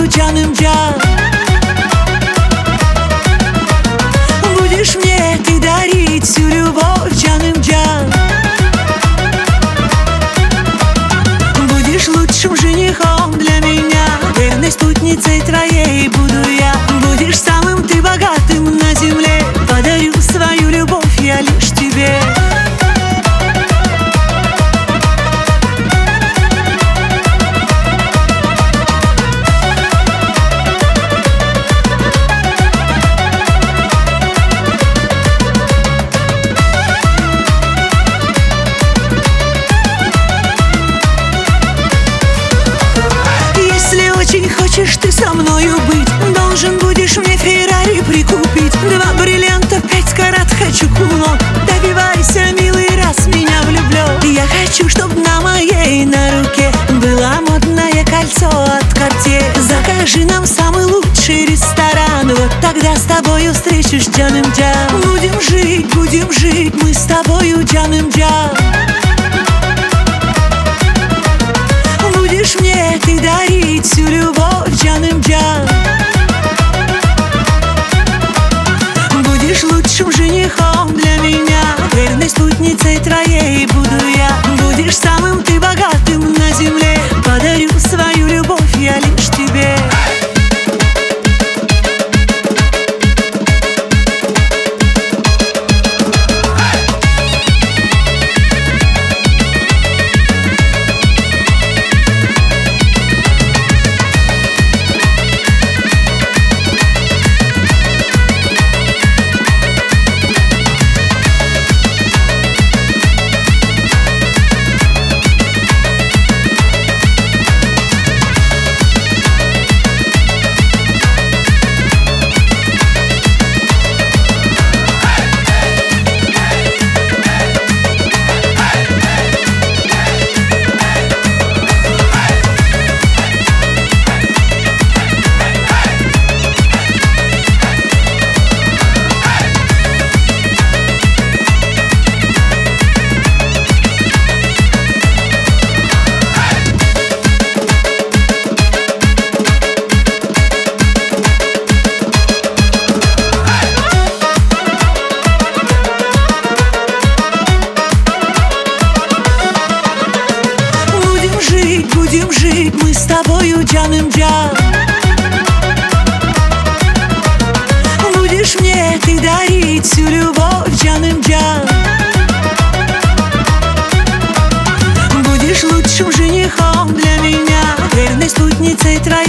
Джаным Джан. Будешь мне ты дарить всю любовь, Джаным Джан. Будешь лучшим женихом для меня, верной спутницей твоей буду я. Будешь самым ты богатым на земле, подарю свою любовь я лишь тебе. Очень хочешь ты со мною быть, должен будешь мне Феррари прикупить. 2 бриллианта, 5 карат, хочу кулон. Добивайся, милый, раз меня влюблен. Я хочу, чтоб на моей на руке было модное кольцо от Cartier. Закажи нам самый лучший ресторан, вот тогда с тобою встречусь, Джаным Джан. Будем жить мы с тобою, Джаным Джан. Будешь мне ты дарить всю любовь, Джаным Джан. Будешь лучшим женихом для меня, верной спутницей твоей буду я. Будешь самым ты богатым на земле, подарю свою любовь я лишь тебе. Будем жить мы с тобою, Джаным Джан. Будешь мне ты дарить всю любовь, Джаным Джан. Будешь лучшим женихом для меня, верной спутницей твоей.